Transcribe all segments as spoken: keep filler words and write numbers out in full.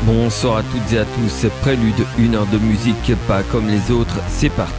Bonsoir à toutes et à tous, Prélude, une heure de musique pas comme les autres, c'est parti.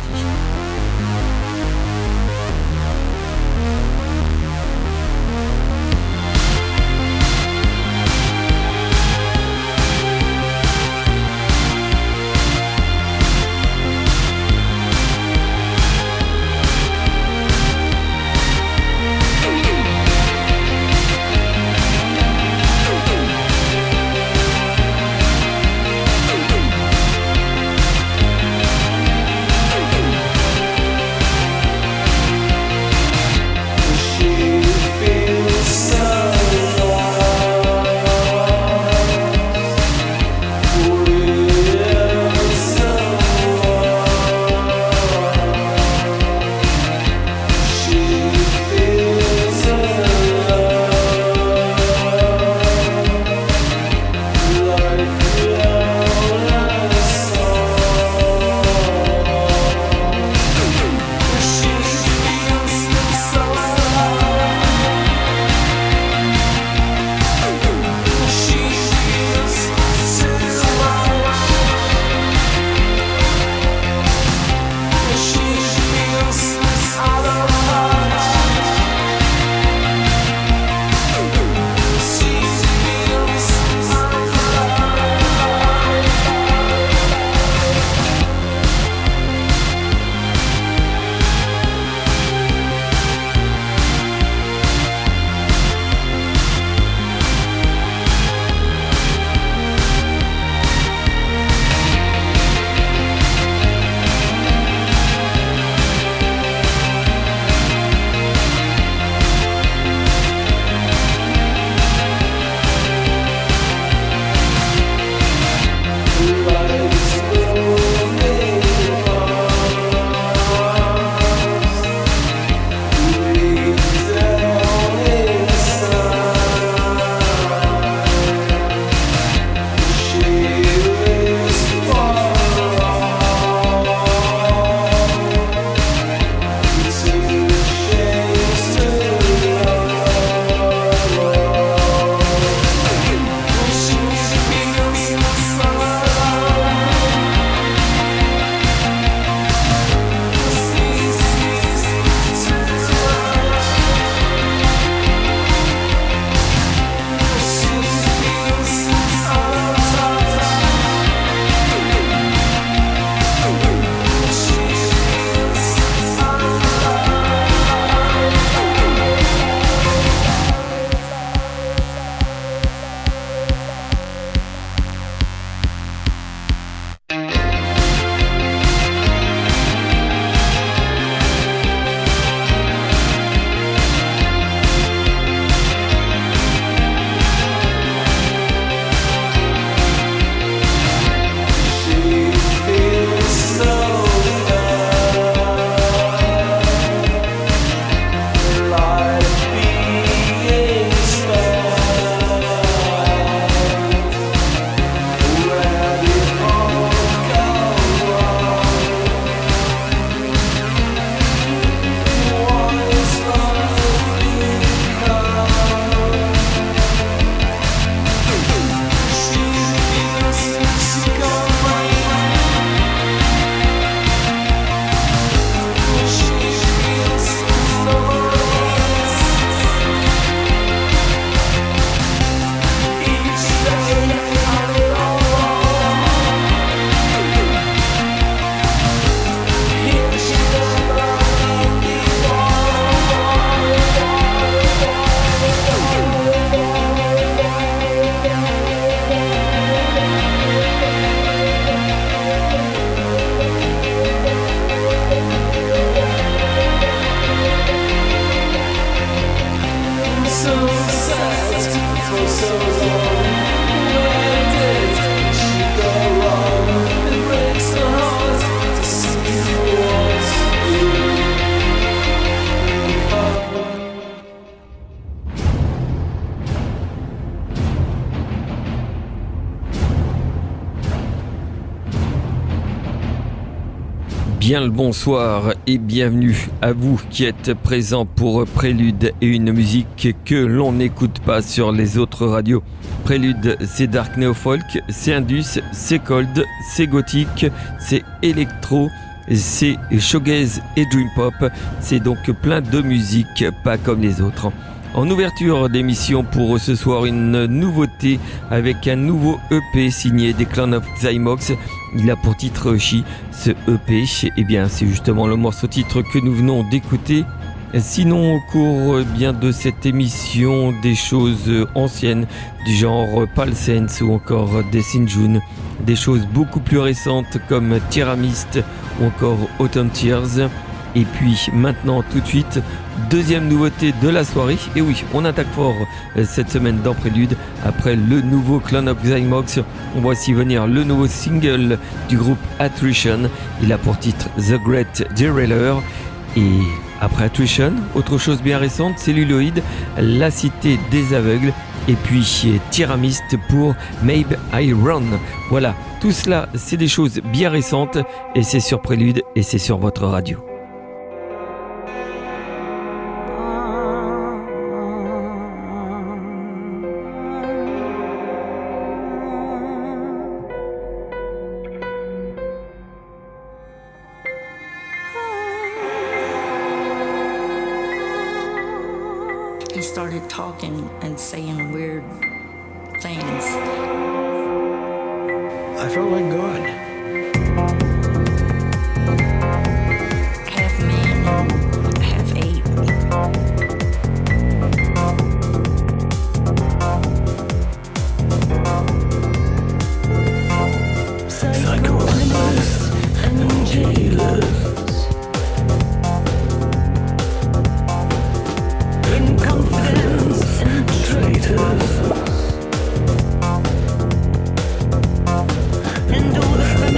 Bien le bonsoir et bienvenue à vous qui êtes présents pour Prélude et une musique que l'on n'écoute pas sur les autres radios. Prélude, c'est dark néo-folk, c'est indus, c'est cold, c'est gothique, c'est électro, c'est shoegaze et dream pop. C'est donc plein de musique pas comme les autres. En ouverture d'émission pour ce soir, une nouveauté avec un nouveau E P signé des Clan of Xymox. Il a pour titre She. Ce E P, eh bien, c'est justement le morceau titre que nous venons d'écouter. Sinon, au cours bien de cette émission, des choses anciennes du genre Pal Sense ou encore Death in June, des choses beaucoup plus récentes comme Tyramist ou encore Autumn Tears. Et puis maintenant tout de suite, deuxième nouveauté de la soirée. Et oui, on attaque fort cette semaine dans Prélude. Après le nouveau Clan of Xymox, on voici venir le nouveau single du groupe Attrition. Il a pour titre The Great Derailer. Et après Attrition, autre chose bien récente, Celluloid, La Cité des Aveugles. Et puis Tyramist pour Maybe I Run. Voilà, tout cela c'est des choses bien récentes. Et c'est sur Prélude et c'est sur votre radio. He started talking and saying weird things. I felt like God. Half man and half ape. Psychoanalysts and jailers. Incompetents and traitors. And all the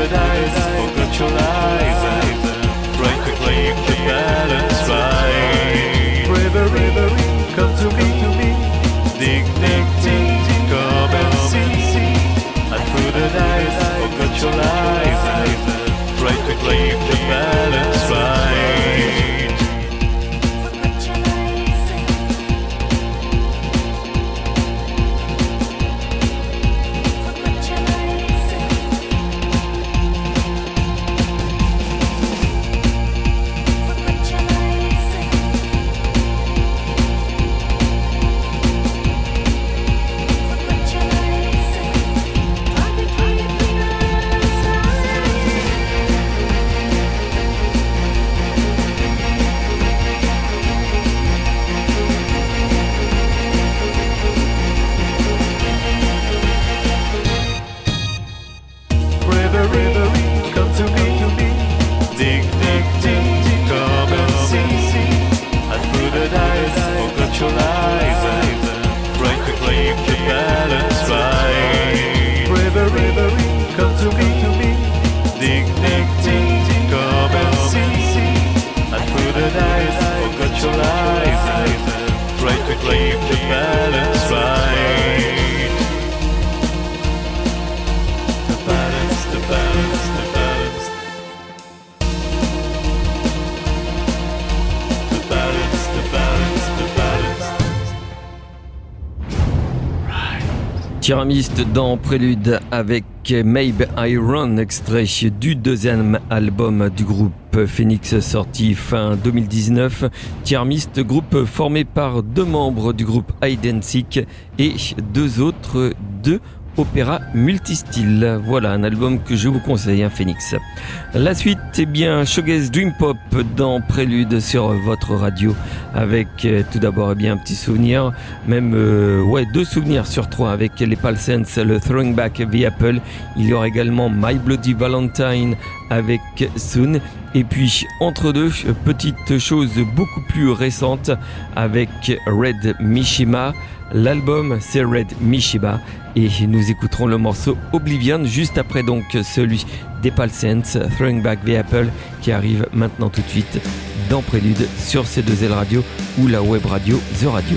the dice, forgot your lies, try to claim the balance right. Bravery, come to me, to me. Dignity, come and see. I threw the dice, forgot your lies, try to claim the balance right. Tyramiste dans Prélude avec Maybe I Run, extrait du deuxième album du groupe Phoenix sorti fin deux mille dix-neuf. Tyramiste, groupe formé par deux membres du groupe Hide and Seek et deux autres de opéra multistyle. Voilà un album que je vous conseille, hein, Phoenix. La suite, eh bien, Shoegaze Dream Pop dans Prélude sur votre radio avec euh, tout d'abord eh bien un petit souvenir, même euh, ouais deux souvenirs sur trois avec les Pal Sense, le Throwing Back the Apple. Il y aura également My Bloody Valentine avec Soon. Et puis entre deux, petite chose beaucoup plus récente avec Red Mishima. L'album c'est Red Mishima et nous écouterons le morceau Oblivion juste après donc celui des Pal Sense, Throwing Back the Apple, qui arrive maintenant tout de suite dans Prélude sur C deux L Radio ou la web radio The Radio.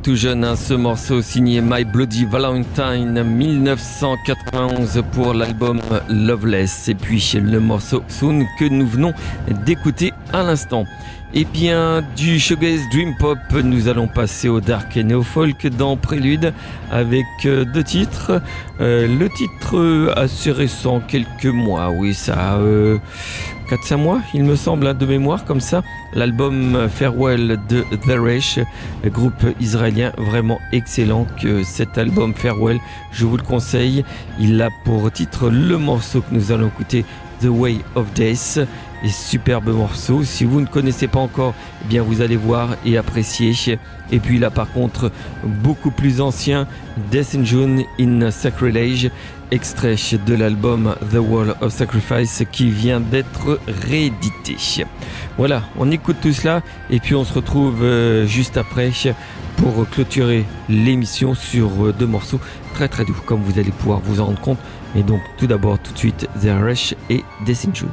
tout jeune, hein, ce morceau signé My Bloody Valentine mille neuf cent quatre-vingt-onze pour l'album Loveless. Et puis le morceau Soon que nous venons d'écouter à l'instant. Et bien, du shoegaze dream pop, nous allons passer au dark et néo-folk dans Prélude avec euh, deux titres. Euh, le titre euh, assez récent, quelques mois, oui, ça a euh, quatre cinq mois, il me semble, hein, de mémoire, comme ça. L'album Farewell de The Reich, groupe israélien vraiment excellent. Que cet album Farewell, je vous le conseille. Il a pour titre le morceau que nous allons écouter, The Way of Death. Et superbe morceau, si vous ne connaissez pas encore, eh bien vous allez voir et apprécier. Et puis là par contre, beaucoup plus ancien, Death in June in Sacrilege, extrait de l'album The Wall of Sacrifice qui vient d'être réédité. Voilà, on écoute tout cela et puis on se retrouve euh, juste après pour clôturer l'émission sur euh, deux morceaux très très doux, comme vous allez pouvoir vous en rendre compte. Et donc tout d'abord, tout de suite, The Rush et Death in June.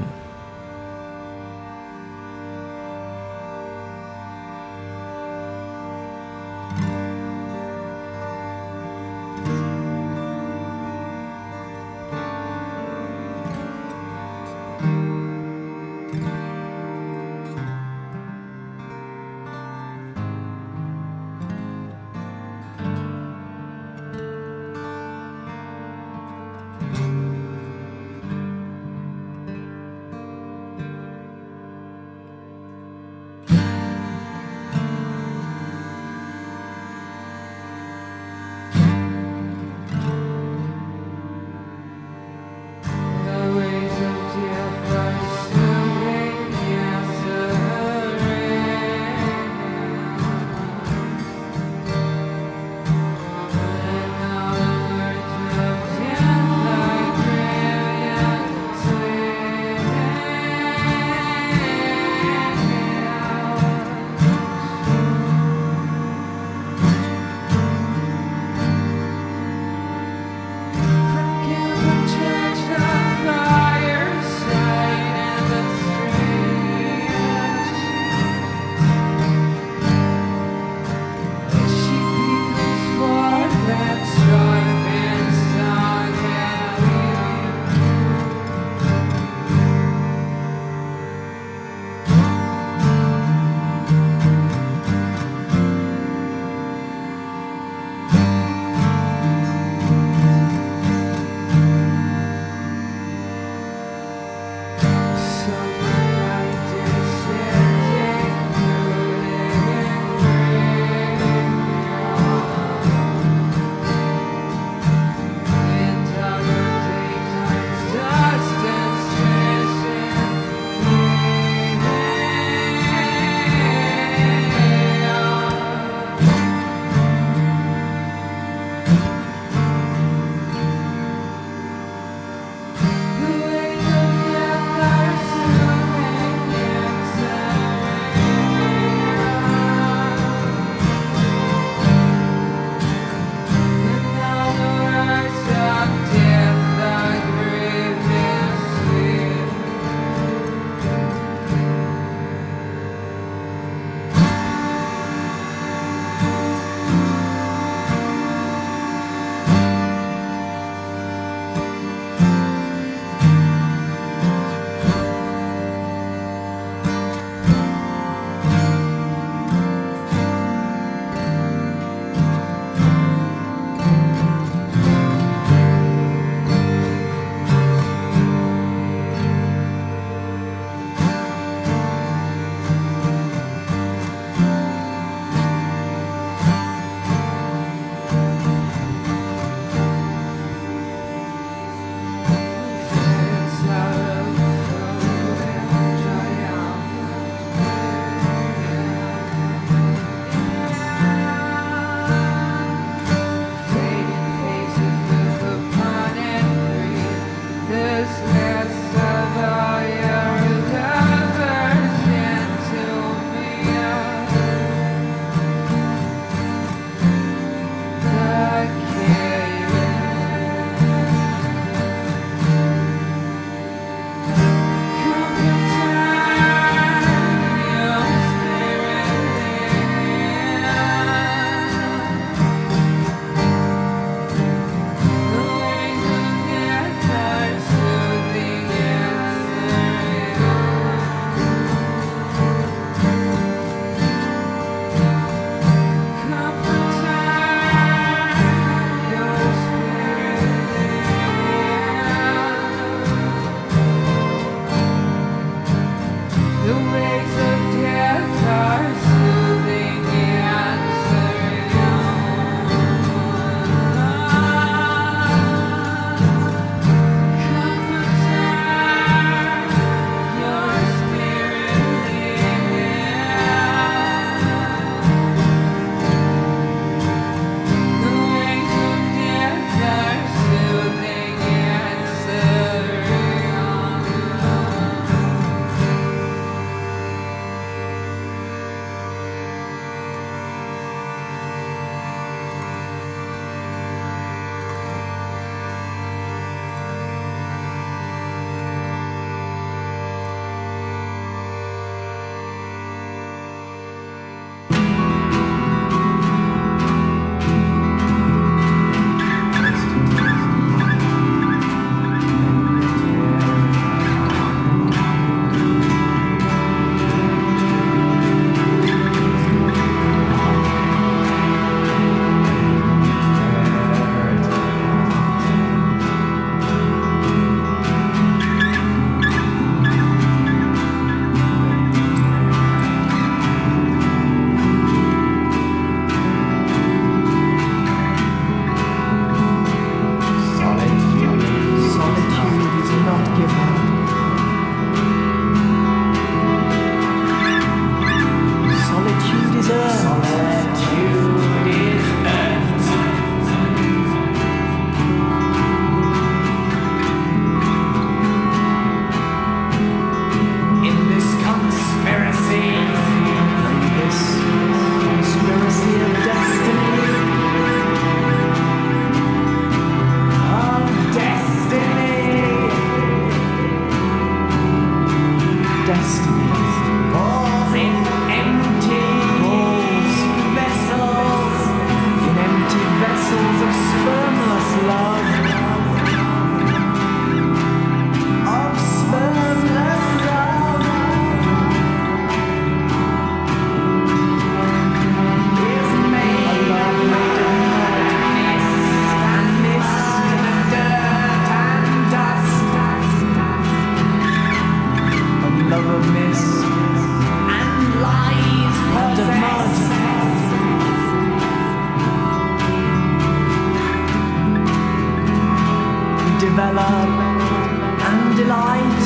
develop and delight,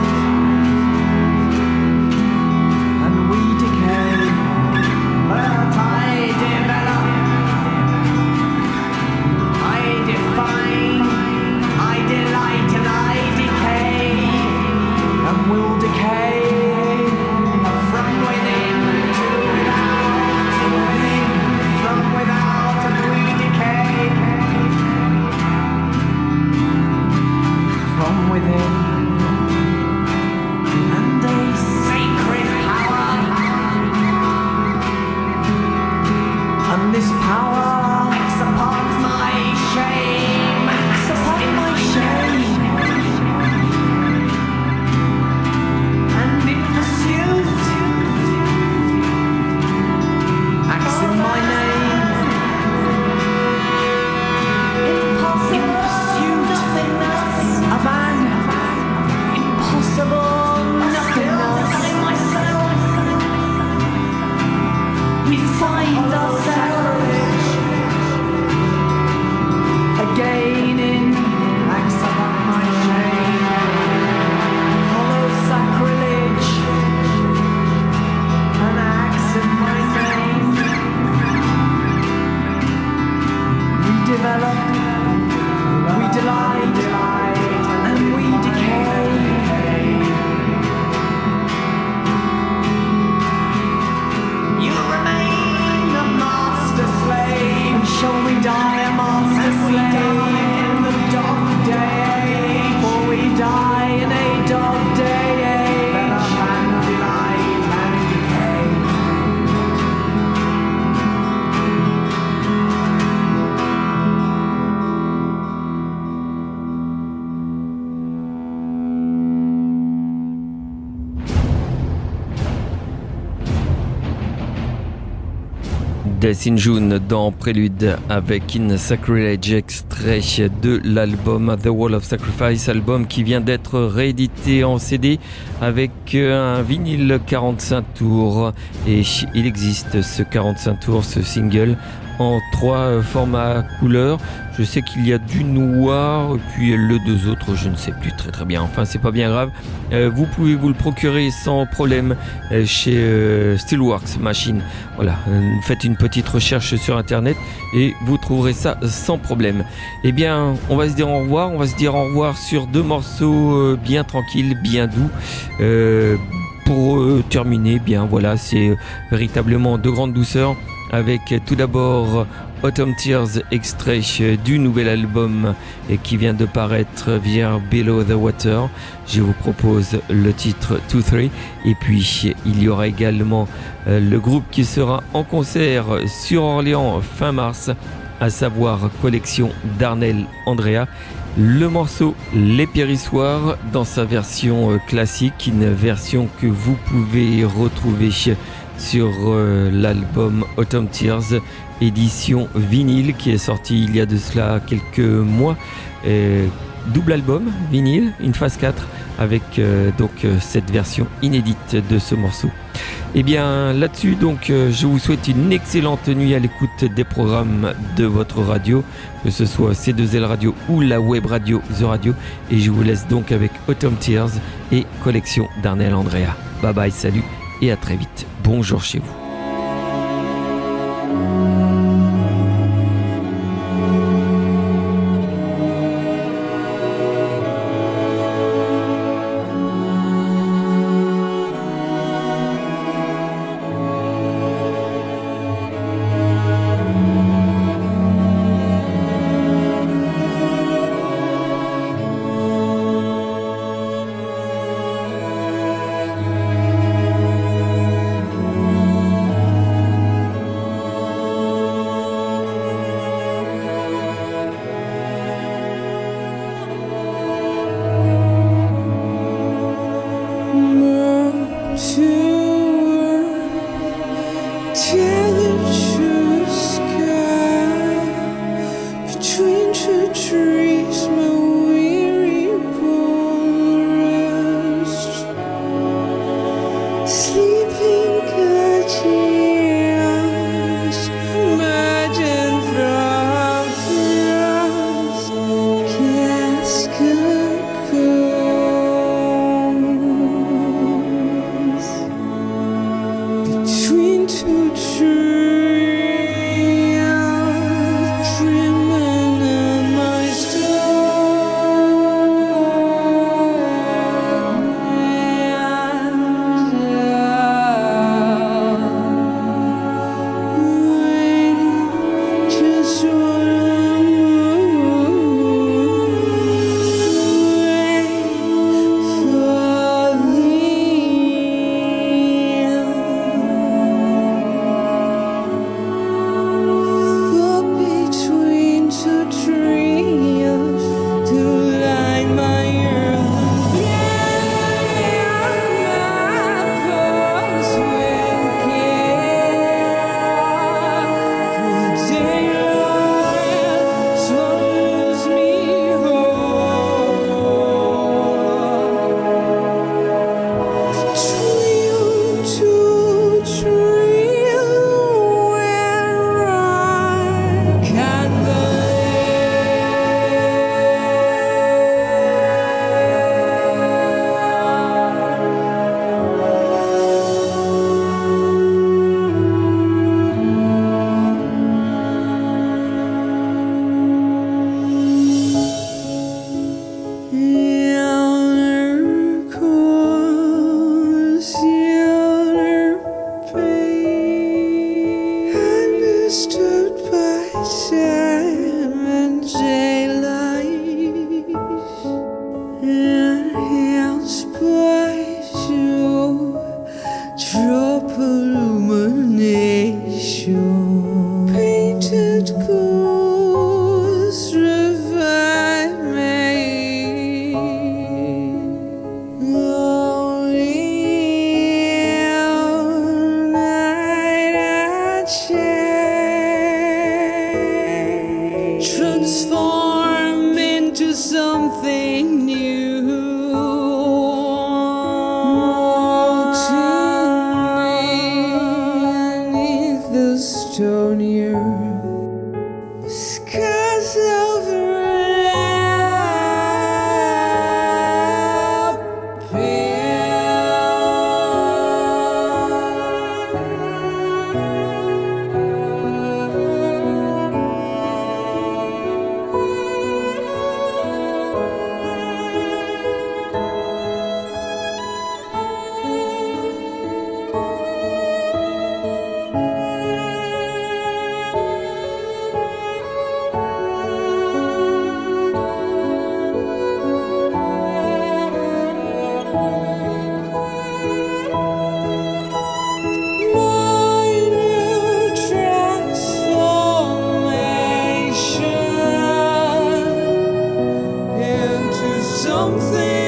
and we decay. But I develop, I define, I delight, and I decay, and will decay from within to without, to within, from without, and we decay from within. And a sacred power, and this power acts upon my shame, acts upon my shame, and in pursuit acts in my name. In pursuit of an impossible nothingness, we find ourselves again in acts upon my shame, hollow sacrilege, and acts in my name. We develop, we delight, and we decay. You remain a master slave. Shall we die a master slave in the dog day? For we die in a dog day. Develop and delight and decay. Death in June dans Prélude avec In Sacrilege, extrait de l'album The Wall of Sacrifice, album qui vient d'être réédité en C D avec un vinyle quarante-cinq tours, et il existe ce quarante-cinq tours, ce single en trois formats couleurs. Je sais qu'il y a du noir et puis le deux autres, je ne sais plus très très bien. Enfin, c'est pas bien grave. Euh, vous pouvez vous le procurer sans problème euh, chez euh, Steelworks Machine. Voilà, euh, faites une petite recherche sur internet et vous trouverez ça sans problème. Eh bien, on va se dire au revoir. On va se dire au revoir sur deux morceaux euh, bien tranquilles, bien doux. Euh, pour euh, terminer, bien voilà, c'est euh, véritablement de grande douceur. Avec tout d'abord Autumn Tears, extrait du nouvel album qui vient de paraître via Below the Water. Je vous propose le titre two three, et puis il y aura également le groupe qui sera en concert sur Orléans fin mars, à savoir Collection Darnell Andrea. Le morceau Les Périssoirs dans sa version classique, une version que vous pouvez retrouver sur euh, l'album Autumn Tears édition vinyle qui est sorti il y a de cela quelques mois. Euh, double album vinyle, une phase quatre avec euh, donc euh, cette version inédite de ce morceau. Et bien là-dessus, donc euh, je vous souhaite une excellente nuit à l'écoute des programmes de votre radio, que ce soit C deux L Radio ou la web radio The Radio, et je vous laisse donc avec Autumn Tears et Collection Darnell Andrea. Bye bye, salut et à très vite. Bonjour chez vous. Thank something new. Waltzing beneath the stony earth, skies of something